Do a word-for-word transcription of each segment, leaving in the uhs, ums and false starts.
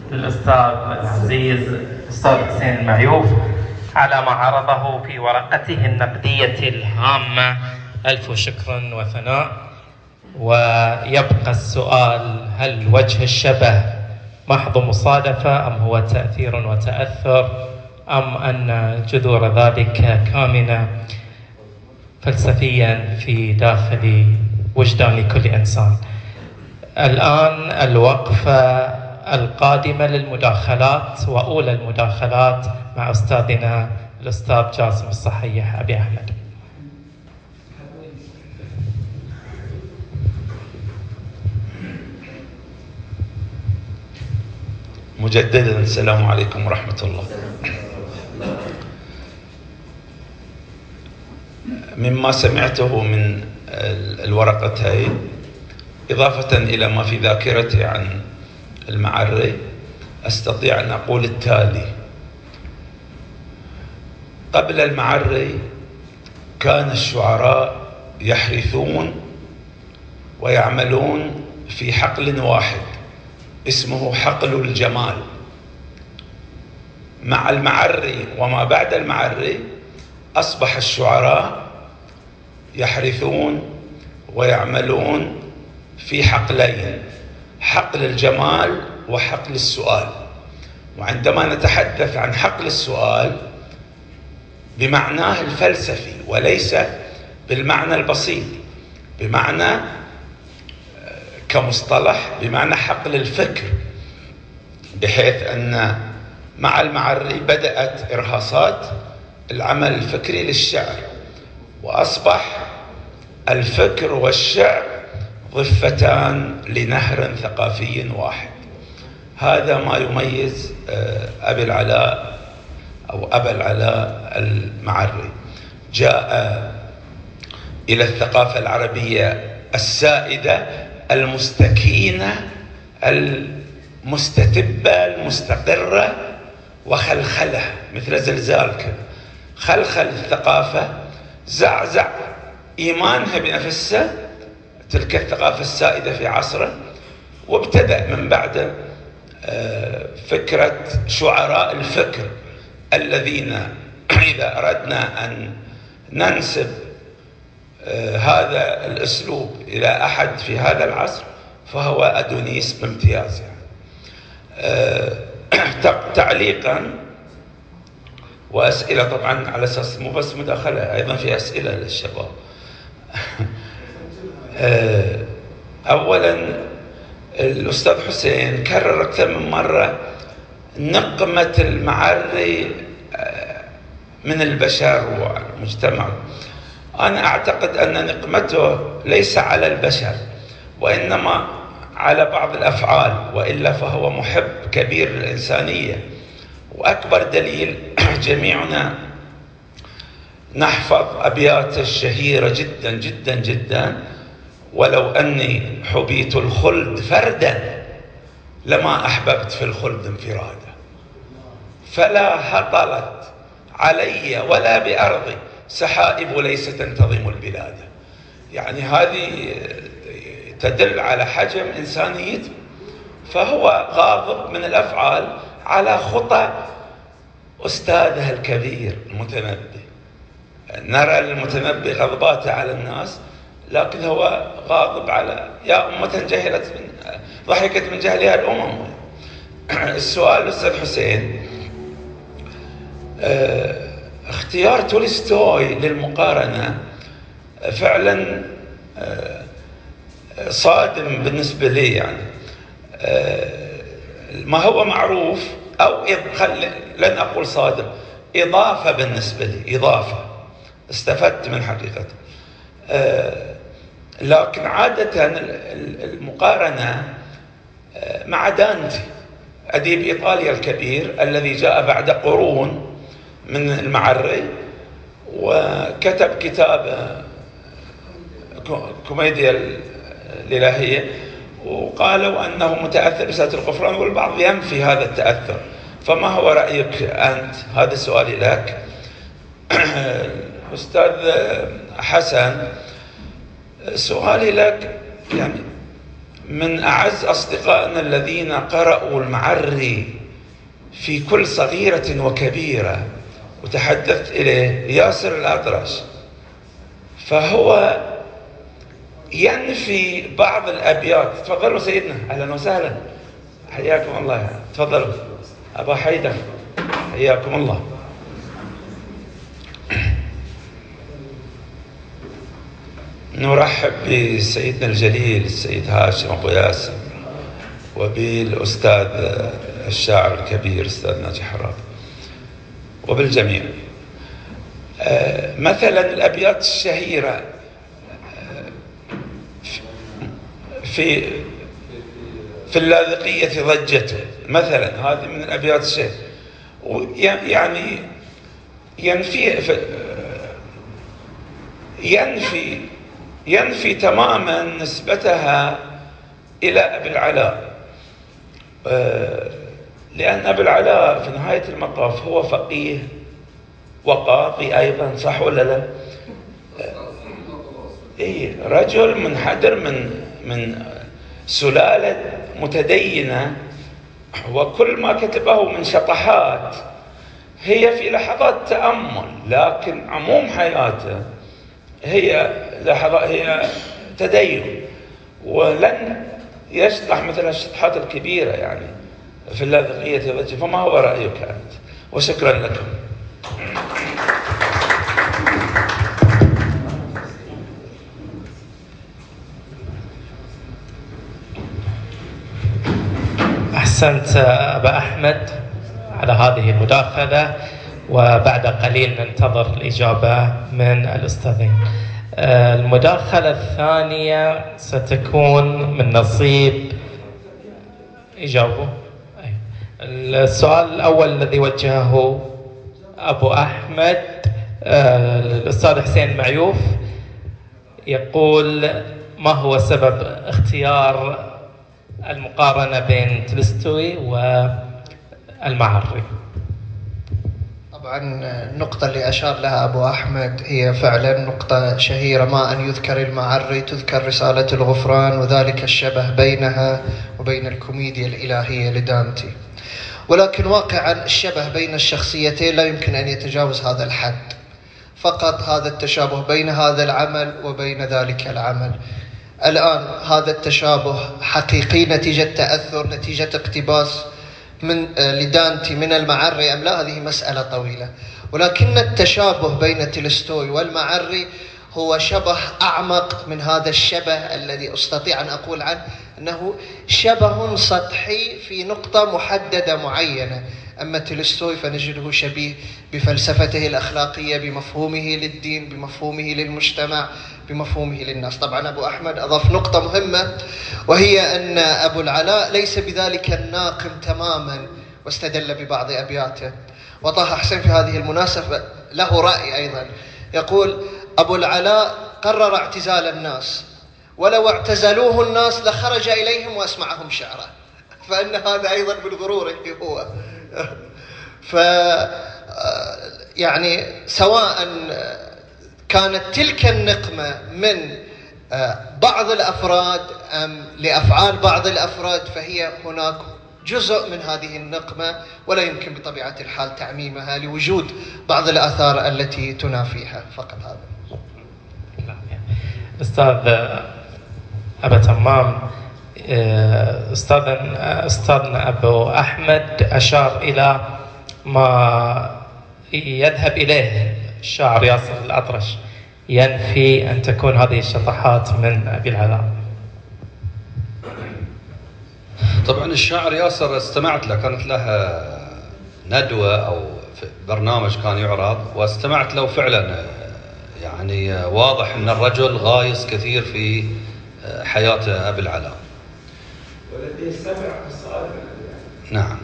للأستاذ العزيز الأستاذ حسين المعيوف على ما عرضه في ورقته النقدية الهامة. ألف شكر وثناء. ويبقى السؤال: هل وجه الشبه محض مصادفة أم هو تأثير وتأثر، أم أن جذور ذلك كامنة فلسفيا في داخل وجدان كل إنسان؟ الآن الوقفة القادمة للمداخلات، وأولى المداخلات مع أستاذنا الأستاذ جاسم الصحيح أبي أحمد. مجددا السلام عليكم ورحمة الله. مما سمعته من الورقتين إضافة إلى ما في ذاكرتي عن المعري، أستطيع أن أقول التالي: قبل المعري كان الشعراء يحرثون ويعملون في حقل واحد اسمه حقل الجمال. مع المعري وما بعد المعري أصبح الشعراء يحرثون ويعملون في حقلين: حقل الجمال وحقل السؤال. وعندما نتحدث عن حقل السؤال بمعناه الفلسفي وليس بالمعنى البسيط، بمعنى كمصطلح بمعنى حقل الفكر، بحيث أن مع المعري بدأت إرهاصات العمل الفكري للشعر، وأصبح الفكر والشعر ضفتان لنهر ثقافي واحد. هذا ما يميز أبي العلاء أو أبا العلاء المعري. جاء إلى الثقافة العربية السائدة المستكينة المستتبة المستقرة وخلخلها مثل زلزال كذا، خلخل الثقافة، زعزع إيمانها بنفسها تلك الثقافة السائدة في عصره. وابتدأ من بعد فكرة شعراء الفكر الذين إذا أردنا أن ننسب هذا الأسلوب إلى أحد في هذا العصر فهو أدونيس بامتياز. تعليقا وأسئلة طبعا على أساس مو بس مداخلة، أيضا في أسئلة للشباب. أولا الأستاذ حسين كرر أكثر من مرة نقمة المعري من البشر والمجتمع. أنا أعتقد أن نقمته ليس على البشر وإنما على بعض الأفعال، وإلا فهو محب كبير للإنسانية. وأكبر دليل جميعنا نحفظ أبياته الشهيرة جدا جدا جدا: ولو أني حبيت الخلد فردا لما أحببت في الخلد انفرادا، فلا هطلت علي ولا بأرضي سحائب ليس تنتظم البلاد. يعني هذه تدل على حجم إنسانيته. فهو غاضب من الأفعال على خطى أستاذه الكبير المتنبي. نرى المتنبي غضباته على الناس، لكن هو غاضب على يا أمة جهلت من ضحكت من جهلها الأمم. السؤال أستاذ حسين: اه اختيار تولستوي للمقارنة فعلا اه صادم بالنسبة لي. يعني اه ما هو معروف، أو لن أقول صادم، إضافة بالنسبة لي، إضافة استفدت من حقيقته. اه لكن عادة المقارنة مع دانتي أديب إيطاليا الكبير الذي جاء بعد قرون من المعري وكتب كتاب كوميديا الإلهية، وقالوا أنه متأثر بسورة الغفران، والبعض ينفي هذا التأثر. فما هو رأيك أنت؟ هذا سؤالي لك. أستاذ حسن، سؤالي لك: يعني من أعز أصدقائنا الذين قرأوا المعري في كل صغيرة وكبيرة وتحدثت إليه ياسر الأطرش، فهو ينفي بعض الأبيات. تفضلوا سيدنا، أهلا وسهلا، حياكم الله. تفضلوا أبا حيدر، حياكم الله. نرحب بسيدنا الجليل السيد هاشم أبو ياسر، وبالأستاذ الشاعر الكبير أستاذ ناجي حراب، وبالجميع. مثلا الأبيات الشهيرة في في اللاذقية ضجته، مثلا هذه من الأبيات الشهيرة، يعني ينفي ينفي ينفي تماما نسبتها إلى أبي العلاء، لأن أبي العلاء في نهاية المطاف هو فقيه وقاضي أيضا، صح ولا لا؟ إيه، رجل منحدر من من سلالة متدينة، وكل ما كتبه من شطحات هي في لحظات تأمل، لكن عموم حياته هي لحظة هي تدين، ولن يشطح مثل الشطحات الكبيرة يعني في اللاذقية ضجة. فما هو رأيك أنت؟ وشكرا لكم. أحسنت أبا أحمد على هذه المداخلة، وبعد قليل ننتظر الإجابة من الأستاذين. المداخلة الثانية ستكون من نصيب يجاوبوا. السؤال الأول الذي وجهه أبو أحمد الأستاذ حسين معيوف يقول: ما هو سبب اختيار المقارنة بين تولستوي والمعري؟ طبعا النقطة اللي أشار لها أبو أحمد هي فعلا نقطة شهيرة، ما أن يذكر المعري تذكر رسالة الغفران، وذلك الشبه بينها وبين الكوميديا الإلهية لدانتي. ولكن واقعا الشبه بين الشخصيتين لا يمكن أن يتجاوز هذا الحد، فقط هذا التشابه بين هذا العمل وبين ذلك العمل. الآن هذا التشابه حقيقي نتيجة تأثر، نتيجة اقتباس من لدانتي من المعري أم لا؟ هذه مسألة طويلة. ولكن التشابه بين تولستوي والمعري هو شبه أعمق من هذا الشبه الذي أستطيع أن أقول عنه أنه شبه سطحي في نقطة محددة معينة. أما تولستوي فنجده شبيه بفلسفته الأخلاقية، بمفهومه للدين، بمفهومه للمجتمع، بمفهومه للناس. طبعا أبو أحمد أضاف نقطة مهمة، وهي أن أبو العلاء ليس بذلك الناقم تماما، واستدل ببعض أبياته. وطه حسين في هذه المناسبة له رأي أيضا، يقول: أبو العلاء قرر اعتزال الناس، ولو اعتزلوه الناس لخرج إليهم وأسمعهم شعره، فإن هذا أيضا من غروره هو. ف يعني سواء كانت تلك النقمة من بعض الأفراد أم لأفعال بعض الأفراد، فهي هناك جزء من هذه النقمة، ولا يمكن بطبيعة الحال تعميمها لوجود بعض الآثار التي تنافيها. فقط هذا. أستاذ أبا تمام، أستاذنا أستاذنا أبو أحمد أشار إلى ما يذهب إليه الشاعر ياسر الأطرش، ينفي أن تكون هذه الشطحات من أبي العلاء. طبعا الشاعر ياسر استمعت له، كانت له ندوة أو برنامج كان يعرض، واستمعت له فعلا. يعني واضح أن الرجل غايص كثير في حياة أبي العلاء، والذي يستمع الصالح. نعم.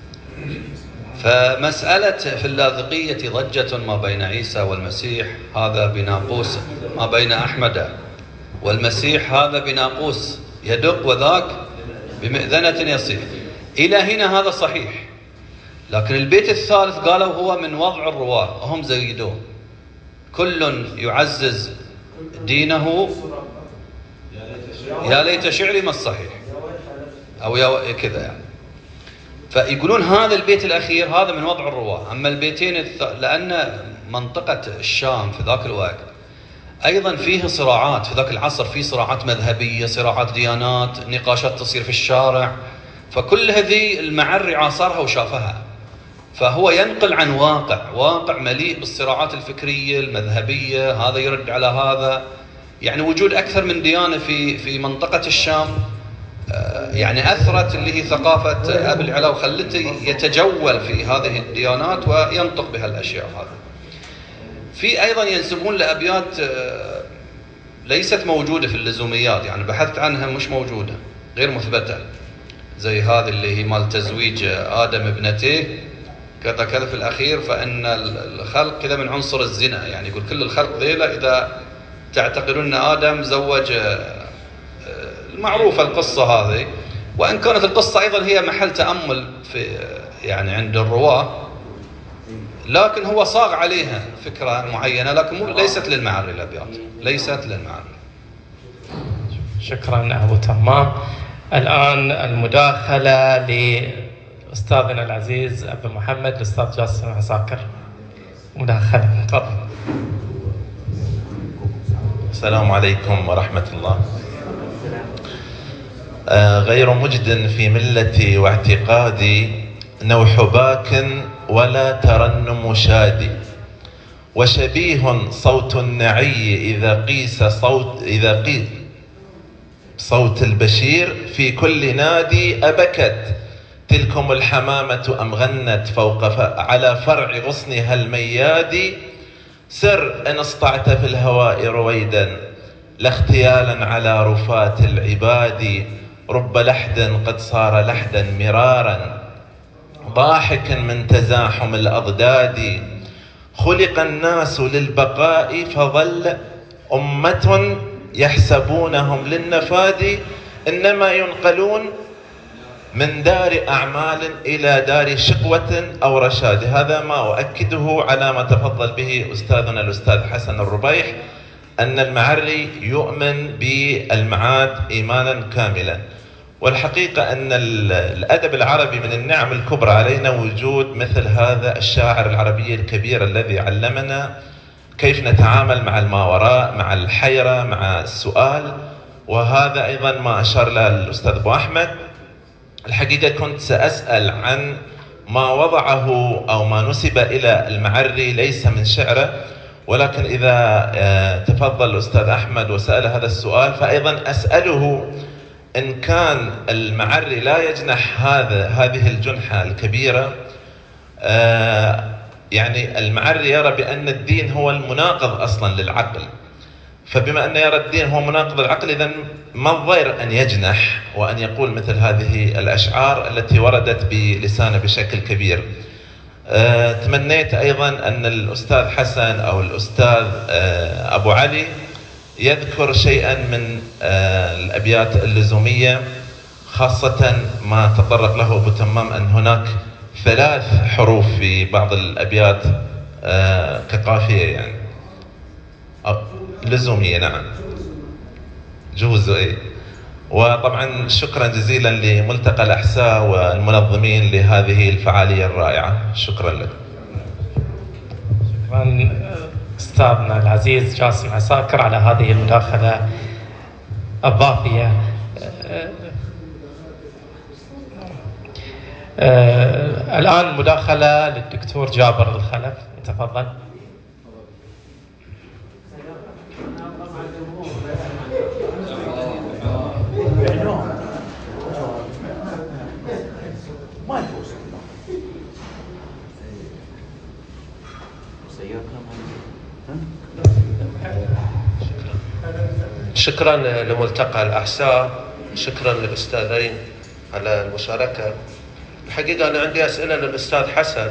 فمسألة في اللاذقية ضجة ما بين عيسى والمسيح، هذا بناقوس، ما بين أحمد والمسيح هذا بناقوس يدق، وذاك بمئذنة يصيح. إلى هنا هذا صحيح، لكن البيت الثالث قالوا هو من وضع الرواة، هم زيدوه: كل يعزز دينه يا ليت شعري ما الصحيح. أو يا كذا يعني. فيقولون هذا البيت الأخير هذا من وضع الرواة. أما البيتين الث... لأن منطقة الشام في ذاك الوقت أيضا فيه صراعات، في ذاك العصر فيه صراعات مذهبية، صراعات ديانات، نقاشات تصير في الشارع، فكل هذه المعري عاصرها وشافها. فهو ينقل عن واقع، واقع مليء بالصراعات الفكرية المذهبية، هذا يرد على هذا، يعني وجود أكثر من ديانة في في منطقة الشام يعني أثرت اللي هي ثقافة أبي العلا وخلته يتجول في هذه الديانات وينطق بها الأشياء هذه. في أيضا ينسبون لأبيات ليست موجودة في اللزوميات، يعني بحثت عنها مش موجودة، غير مثبتة، زي هذه اللي هي مال تزويج آدم ابنتيه كذا كذا في الأخير، فإن الخلق كذا من عنصر الزنا، يعني يقول كل الخلق ذيلا إذا تعتقدون أن آدم زوج، معروفة القصة هذه، وإن كانت القصة أيضا هي محل تأمل في يعني عند الرواة، لكن هو صاغ عليها فكرة معينة، لكن ليست للمعري الأبيات، ليست للمعري. شكرا أبو تمام. الآن المداخلة لأستاذنا العزيز أبو محمد الأستاذ جاسم عساكر. مداخلة، تفضل. السلام عليكم ورحمة الله. آه غير مجد في ملتي واعتقادي، نوح باك ولا ترنم شادي، وشبيه صوت النعي إذا قيس صوت إذا قيس صوت البشير في كل نادي. أبكت تلكم الحمامة أم غنت فوق على فرع غصنها المياد. سر إن اصطعت في الهواء رويدا لاختيالا على رفات العباد. رب لحد قد صار لحدا مرارا ضاحكا من تزاحم الأضداد. خلق الناس للبقاء فظل أمة يحسبونهم للنفاد. إنما ينقلون من دار أعمال إلى دار شقوة أو رشاد. هذا ما أؤكده على ما تفضل به أستاذنا الأستاذ حسن الربيح، أن المعري يؤمن بالمعاد إيمانا كاملا. والحقيقة أن الأدب العربي من النعم الكبرى علينا وجود مثل هذا الشاعر العربي الكبير الذي علمنا كيف نتعامل مع الماوراء، مع الحيرة، مع السؤال. وهذا أيضا ما أشار له الأستاذ أبو أحمد. الحقيقة كنت سأسأل عن ما وضعه أو ما نسب إلى المعري ليس من شعره، ولكن إذا تفضل الأستاذ أحمد وسأل هذا السؤال فأيضا أسأله إن كان المعري لا يجنح هذا هذه الجنحة الكبيرة. يعني المعري يرى بأن الدين هو المناقض أصلا للعقل، فبما أن يرى الدين هو مناقض للعقل إذن ما الضير أن يجنح وأن يقول مثل هذه الأشعار التي وردت بلسانه بشكل كبير. أه تمنيت أيضا أن الأستاذ حسن أو الأستاذ أه أبو علي يذكر شيئا من أه الأبيات اللزومية، خاصة ما تطرق له أبو تمام أن هناك ثلاث حروف في بعض الأبيات أه كقافية يعني لزومية. نعم جوز. إيه. وطبعا شكرا جزيلا لملتقى الأحساء والمنظمين لهذه الفعالية الرائعة. شكرا لك. شكرا أستاذنا العزيز جاسم عساكر على هذه المداخلة الضافية. الآن مداخلة للدكتور جابر الخلف، تفضل. شكرا لملتقى الأحساء، شكرا للأستاذين على المشاركة. الحقيقة أنا عندي أسئلة للأستاذ حسن.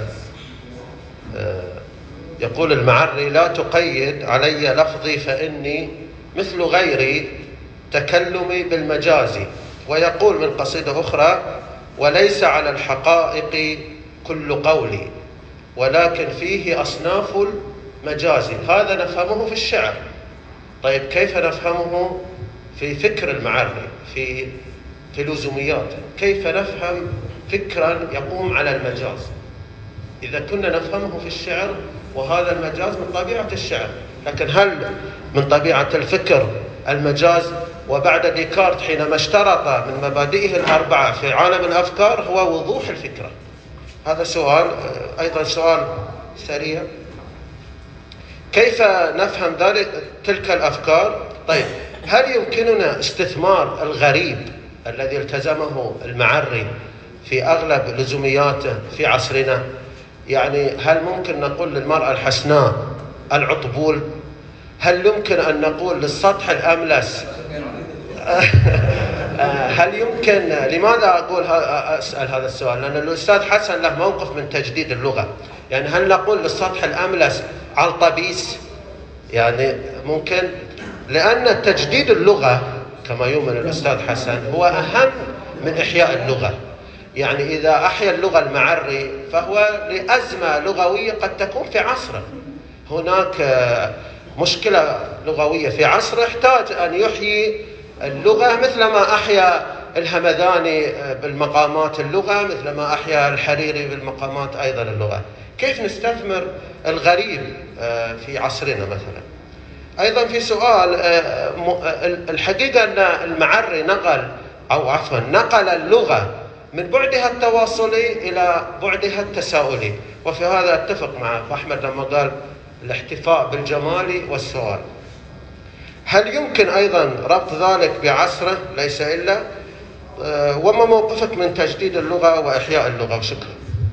يقول المعري: لا تقيد علي لفظي فإني مثل غيري تكلمي بالمجاز. ويقول من قصيدة أخرى: وليس على الحقائق كل قولي ولكن فيه أصناف المجاز. هذا نفهمه في الشعر، طيب كيف نفهمه في فكر المعري، في في لزومياته، كيف نفهم فكرا يقوم على المجاز إذا كنا نفهمه في الشعر، وهذا المجاز من طبيعة الشعر، لكن هل من طبيعة الفكر المجاز؟ وبعد ديكارت حينما اشترط من مبادئه الأربعة في عالم الأفكار هو وضوح الفكرة. هذا سؤال. أيضا سؤال سريع، كيف نفهم ذلك تلك الأفكار؟ طيب، هل يمكننا استثمار الغريب الذي التزمه المعري في أغلب لزومياته في عصرنا؟ يعني هل ممكن نقول للمرأة الحسناء العطبول؟ هل يمكن أن نقول للسطح الأملس؟ هل يمكن، لماذا أقول أسأل هذا السؤال؟ لأن الأستاذ حسن له موقف من تجديد اللغة. يعني هل نقول للسطح الأملس علطبيس؟ يعني ممكن، لأن تجديد اللغة كما يؤمن الأستاذ حسن هو أهم من إحياء اللغة. يعني إذا أحيا اللغة المعري فهو لأزمة لغوية قد تكون في عصره، هناك مشكلة لغوية في عصره يحتاج أن يحيي اللغة مثل ما أحيا الهمذاني بالمقامات اللغة، مثل ما أحيا الحريري بالمقامات أيضا اللغة. كيف نستثمر الغريب في عصرنا مثلا؟ أيضا في سؤال، الحقيقة أن المعري نقل أو عفوا نقل اللغة من بعدها التواصلي إلى بعدها التساؤلي، وفي هذا أتفق مع أحمد لما قال الاحتفاء بالجمال والسؤال. هل يمكن أيضا ربط ذلك بعصره؟ ليس إلا. وما موقفك من تجديد اللغة وإحياء اللغة؟ وشكرا.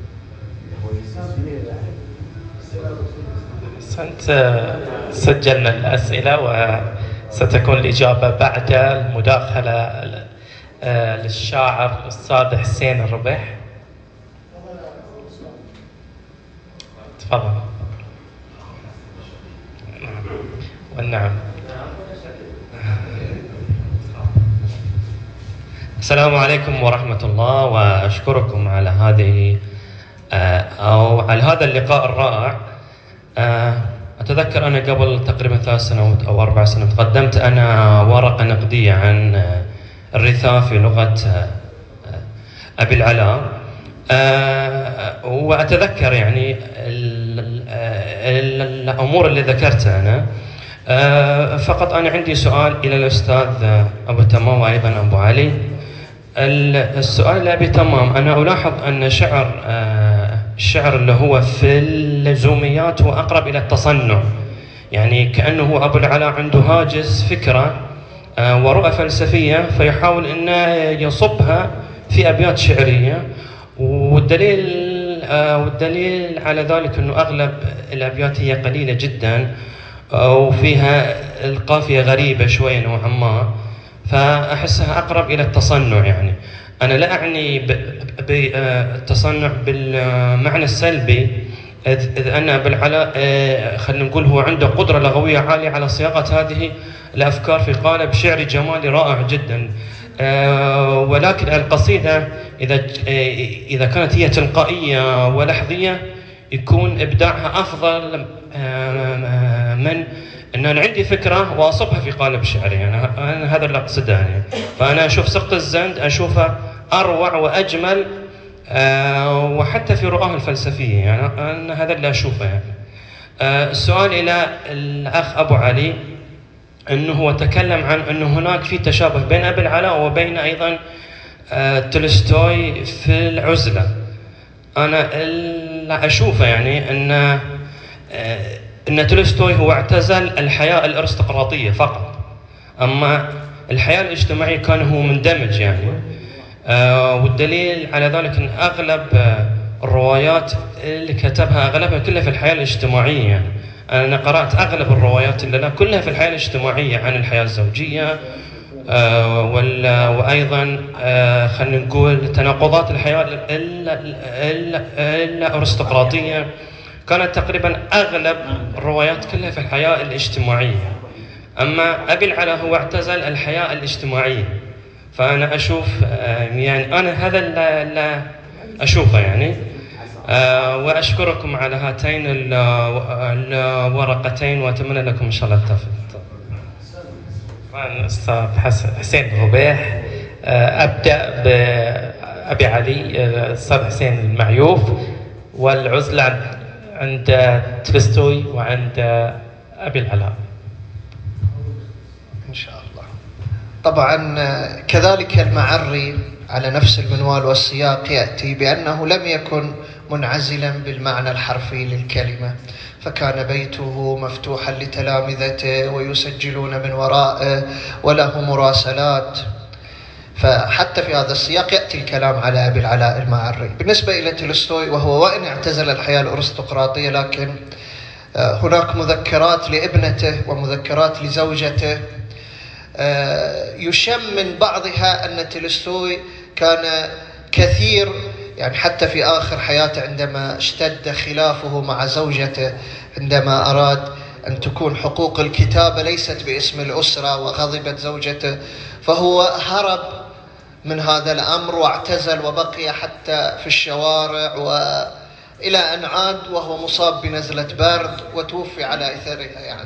أنت سجلنا الأسئلة وستكون الإجابة بعد المداخلة للشاعر الأستاذ حسين الربيح. تفضل. والنعم. السلام عليكم ورحمة الله، وأشكركم على هذه أو على هذا اللقاء الرائع. أتذكر أنا قبل تقريبا ثلاث سنوات أو أربع سنوات قدمت أنا ورقة نقدية عن الرثاء في لغة أبي العلاء، وأتذكر يعني الأمور اللي ذكرتها أنا. فقط أنا عندي سؤال إلى الأستاذ أبو تمام وأيضا أبو علي. السؤال لأبي تمام، أنا ألاحظ أن شعر الشعر اللي هو في اللزوميات هو أقرب إلى التصنع، يعني كأنه أبو العلاء عنده هاجس فكرة ورؤى فلسفية فيحاول أنه يصبها في أبيات شعرية، والدليل والدليل على ذلك أنه أغلب الأبيات هي قليلة جدا وفيها القافية غريبة شوية نوعا ما، فأحسها أقرب إلى التصنع. يعني أنا لا أعني بالتصنع بالمعنى السلبي، إذ أن أبو العلاء خلينا نقول هو عنده قدرة لغوية عالية على صياغة هذه الأفكار في قالب شعري جمالي رائع جدا، ولكن القصيدة إذا إذا كانت هي تلقائية ولحظية يكون إبداعها أفضل من أن أنا عندي فكرة وأصبها في قالب شعري. يعني أنا هذا اللي أقصده. يعني فأنا أشوف سقط الزند أشوفه أروع وأجمل، وحتى في رؤاه الفلسفية. يعني أنا هذا اللي أشوفه. يعني السؤال إلى الأخ أبو علي، أنه هو تكلم عن أنه هناك في تشابه بين أبي العلاء وبين أيضا تولستوي في العزلة. أنا اللي أشوفه يعني أن أن تولستوي هو اعتزل الحياة الأرستقراطية فقط، أما الحياة الاجتماعية كان هو مندمج. يعني والدليل على ذلك أن أغلب الروايات اللي كتبها أغلبها كلها في الحياة الاجتماعية. يعني أنا قرأت أغلب الروايات اللي لا كلها في الحياة الاجتماعية عن الحياة الزوجية، وأيضا خلينا نقول تناقضات الحياة الأرستقراطية. كانت تقريبا أغلب الروايات كلها في الحياة الاجتماعية، أما أبي العلاء هو اعتزل الحياة الاجتماعية. فأنا أشوف يعني أنا هذا اللي أشوفه. يعني وأشكركم على هاتين الورقتين وأتمنى لكم إن شاء الله التوفيق. الأستاذ حسين الربيح، أبدأ بأبي علي الأستاذ حسين المعيوف، والعزلة عند تولستوي وعند أبي العلاء إن شاء الله. طبعا كذلك المعري على نفس المنوال والسياق يأتي بأنه لم يكن منعزلا بالمعنى الحرفي للكلمة، فكان بيته مفتوحا لتلامذته ويسجلون من وراءه وله مراسلات، فحتى في هذا السياق يأتي الكلام على أبي العلاء المعري. بالنسبة إلى تولستوي، وهو وإن اعتزل الحياة الأرستقراطية لكن هناك مذكرات لابنته ومذكرات لزوجته يشم من بعضها أن تولستوي كان كثير، يعني حتى في آخر حياته عندما اشتد خلافه مع زوجته عندما أراد أن تكون حقوق الكتابة ليست باسم الأسرة وغضبت زوجته، فهو هرب من هذا الأمر واعتزل وبقي حتى في الشوارع، وإلى أن عاد وهو مصاب بنزلة برد وتوفي على إثرها يعني.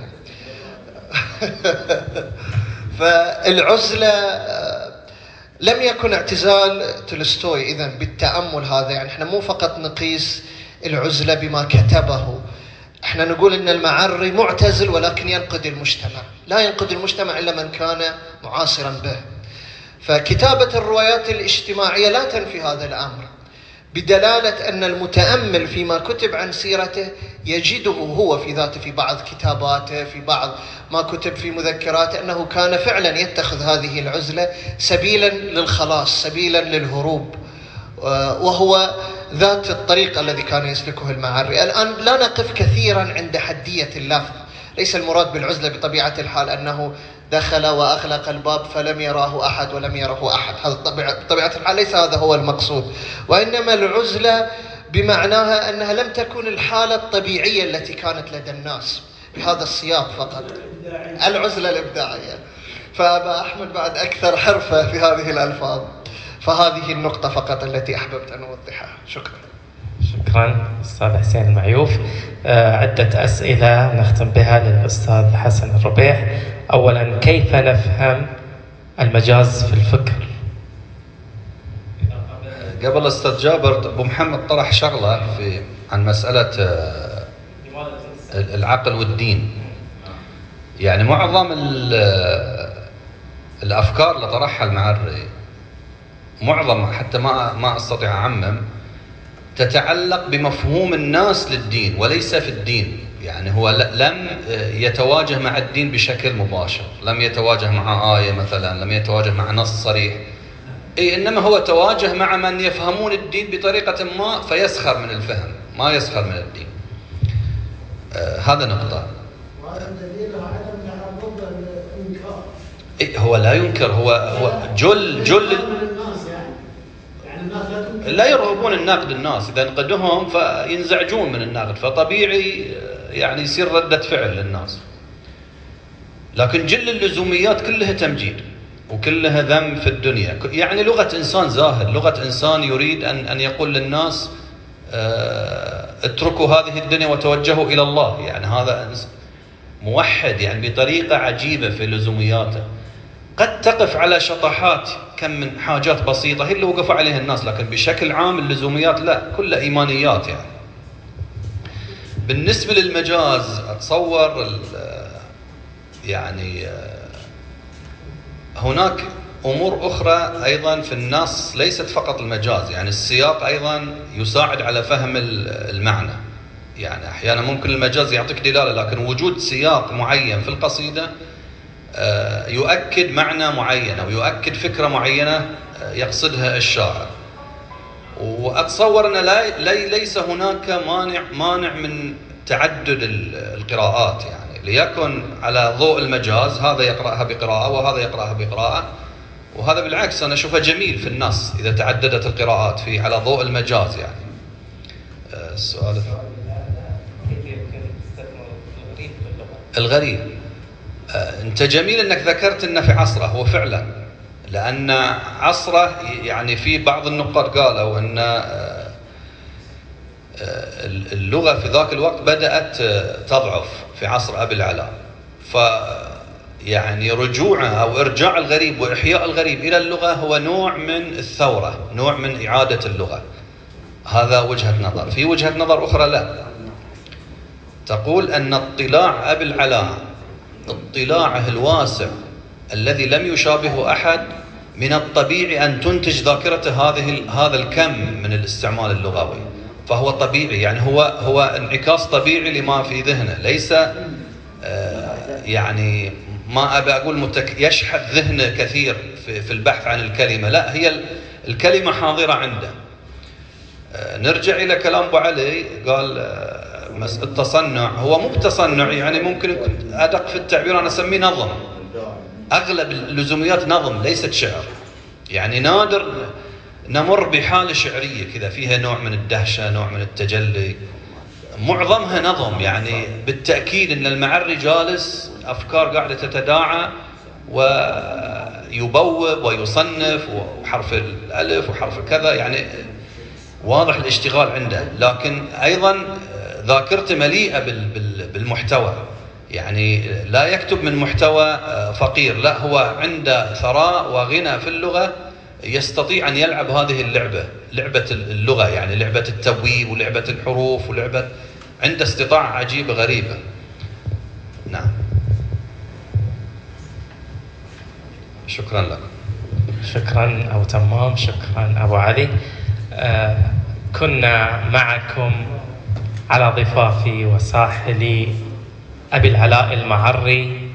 فالعزلة لم يكن اعتزال تولستوي إذن بالتأمل هذا، يعني احنا مو فقط نقيس العزلة بما كتبه، احنا نقول ان المعري معتزل ولكن ينقد المجتمع، لا ينقد المجتمع إلا من كان معاصرا به. فكتابة الروايات الاجتماعية لا تنفي هذا الأمر، بدلالة أن المتأمل فيما كتب عن سيرته يجده هو في ذاته في بعض كتاباته في بعض ما كتب في مذكراته أنه كان فعلا يتخذ هذه العزلة سبيلا للخلاص، سبيلا للهروب، وهو ذات الطريق الذي كان يسلكه المعري. الآن لا نقف كثيرا عند حدية اللفظ، ليس المراد بالعزلة بطبيعة الحال أنه دخل وأغلق الباب فلم يراه أحد ولم يره أحد، هذا بطبيعة الحال ليس هذا هو المقصود، وإنما العزلة بمعناها أنها لم تكن الحالة الطبيعية التي كانت لدى الناس بهذا السياق فقط، العزلة الإبداعية. فأبا أحمد بعد أكثر حرفة في هذه الألفاظ، فهذه النقطة فقط التي أحببت أن أوضحها. شكرا. شكرا أستاذ حسين المعيوف. عدة أسئلة نختم بها للأستاذ حسن الربيح. أولا، كيف نفهم المجاز في الفكر؟ قبل أستاذ جابر، أبو محمد طرح شغلة في عن مسألة العقل والدين. يعني معظم الأفكار اللي طرحها المعري، معظم حتى ما ما أستطيع أعمم، تتعلق بمفهوم الناس للدين وليس في الدين. يعني هو لم يتواجه مع الدين بشكل مباشر، لم يتواجه مع آية مثلا، لم يتواجه مع نص صريح، أي إنما هو تواجه مع من يفهمون الدين بطريقة ما فيسخر من الفهم، ما يسخر من الدين. آه هذا نقطة. إيه هو لا ينكر، هو هو جل جل لا يرغبون الناقد الناس، إذا نقدهم فينزعجون من الناقد، فطبيعي يعني يصير ردة فعل للناس. لكن جل اللزوميات كلها تمجيد وكلها ذم في الدنيا، يعني لغة إنسان زاهد، لغة إنسان يريد أن أن يقول للناس اتركوا هذه الدنيا وتوجهوا إلى الله. يعني هذا موحد يعني بطريقة عجيبة في لزومياته. قد تقف على شطحات كم من حاجات بسيطة هي اللي وقفوا عليها الناس، لكن بشكل عام اللزوميات لا، كلها إيمانيات. يعني بالنسبة للمجاز أتصور يعني هناك أمور أخرى أيضا في النص ليست فقط المجاز، يعني السياق أيضا يساعد على فهم المعنى. يعني أحيانا ممكن المجاز يعطيك دلالة، لكن وجود سياق معين في القصيدة يؤكد معنى معين أو يؤكد فكرة معينة يقصدها الشاعر. وأتصور أن لا ليس هناك مانع مانع من تعدد القراءات، يعني ليكن على ضوء المجاز هذا يقرأها بقراءة وهذا يقرأها بقراءة، وهذا بالعكس أنا أشوفه جميل في النص إذا تعددت القراءات فيه على ضوء المجاز. يعني السؤال الغريب، أنت جميل أنك ذكرت أنه في عصره، هو فعلا لأن عصره يعني في بعض النقاد قالوا أن اللغة في ذاك الوقت بدأت تضعف في عصر أبي العلاء، يعني رجوعه أو إرجاع الغريب وإحياء الغريب إلى اللغة هو نوع من الثورة، نوع من إعادة اللغة. هذا وجهة نظر. في وجهة نظر أخرى لا، تقول أن اطلاع أبي العلاء اطلاعه الواسع الذي لم يشابهه أحد من الطبيعي أن تنتج ذاكرته هذه هذا الكم من الاستعمال اللغوي، فهو طبيعي، يعني هو هو انعكاس طبيعي لما في ذهنه، ليس آه يعني ما أبي أقول متك يشحذ ذهنه كثير في, في البحث عن الكلمة، لا، هي الكلمة حاضرة عنده. آه نرجع إلى كلام أبو علي، قال آه التصنع هو مو بتصنع، يعني ممكن أدق في التعبير أنا أسميه نظم. أغلب اللزوميات نظم ليست شعر، يعني نادر نمر بحالة شعرية كذا فيها نوع من الدهشة، نوع من التجلي، معظمها نظم. يعني بالتأكيد أن المعري جالس أفكار قاعدة تتداعى ويبوب ويصنف، وحرف الألف وحرف كذا، يعني واضح الاشتغال عنده، لكن أيضا ذاكرته مليئة بالمحتوى، يعني لا يكتب من محتوى فقير، لا، هو عنده ثراء وغنى في اللغة، يستطيع أن يلعب هذه اللعبة، لعبة اللغة، يعني لعبة التبويب ولعبة الحروف ولعبة، عنده استطاعة عجيبة غريبة. نعم، شكرا لكم. شكرا أبو تمام، شكرا أبو علي. آه كنا معكم على ضفاف وساحل أبي العلاء المعري،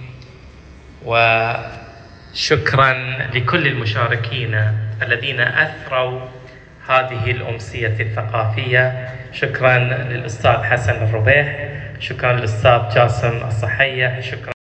وشكرا لكل المشاركين الذين أثروا هذه الأمسية الثقافية. شكرا للأستاذ حسن الربيح، شكرا للأستاذ جاسم الصحية، شكرا